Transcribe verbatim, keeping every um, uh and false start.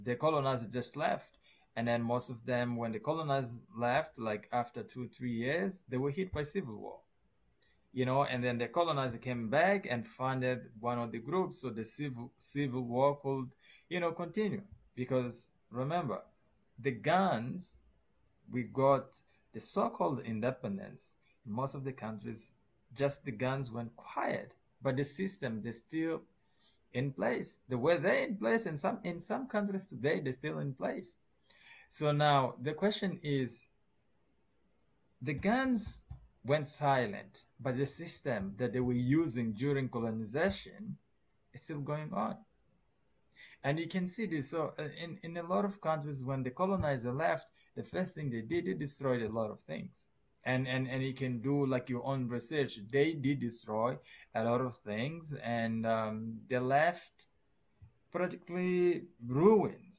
The colonizers just left. And then most of them, when the colonizers left, like after two, three years, they were hit by civil war. You know, and then the colonizer came back and funded one of the groups so the civil civil war could, you know, continue. Because remember, the guns we got the so-called independence in most of the countries, just the guns went quiet, but the system they're still in place. The way they're in place in some in some countries today, they're still in place. So now the question is, the guns went silent, but the system that they were using during colonization is still going on. And you can see this. So, uh, in, in a lot of countries, when the colonizer left, the first thing they did, they destroyed a lot of things. And, and, and you can do like your own research. They did destroy a lot of things, and um, they left practically ruins.